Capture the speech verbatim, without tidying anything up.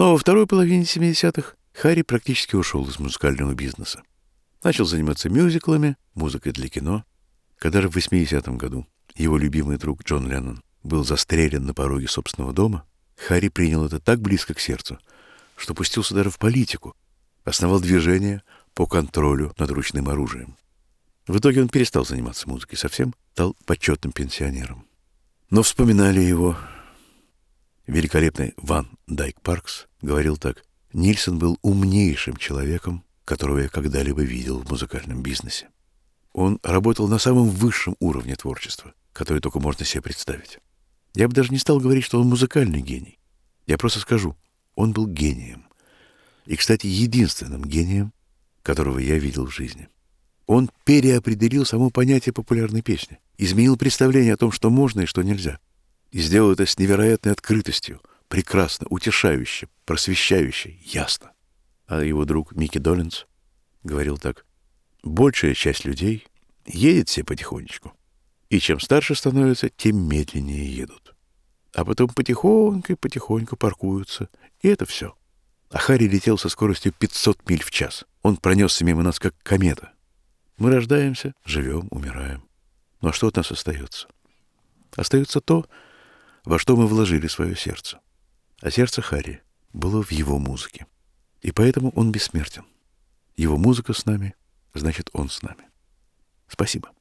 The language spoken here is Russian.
Но во второй половине семидесятых Харри практически ушел из музыкального бизнеса. Начал заниматься мюзиклами, музыкой для кино. Когда же в восьмидесятом году его любимый друг Джон Леннон был застрелен на пороге собственного дома, Харри принял это так близко к сердцу, что пустился даже в политику, основал движение по контролю над ручным оружием. В итоге он перестал заниматься музыкой совсем, стал почетным пенсионером. Но вспоминали его. Великолепный Ван Дайк Паркс говорил так: «Нильсон был умнейшим человеком, которого я когда-либо видел в музыкальном бизнесе. Он работал на самом высшем уровне творчества, который только можно себе представить. Я бы даже не стал говорить, что он музыкальный гений. Я просто скажу, он был гением. И, кстати, единственным гением, которого я видел в жизни. Он переопределил само понятие популярной песни, изменил представление о том, что можно и что нельзя, и сделал это с невероятной открытостью, прекрасно, утешающе, просвещающе, ясно». А его друг Микки Доллинс говорил так: «Большая часть людей едет все потихонечку, и чем старше становятся, тем медленнее едут. А потом потихоньку и потихоньку паркуются, и это все». А Харри летел со скоростью пятьсот миль в час. Он пронесся мимо нас, как комета. Мы рождаемся, живем, умираем. Ну а что от нас остается? Остается то, во что мы вложили свое сердце. А сердце Харри было в его музыке. И поэтому он бессмертен. Его музыка с нами, значит, он с нами. Спасибо.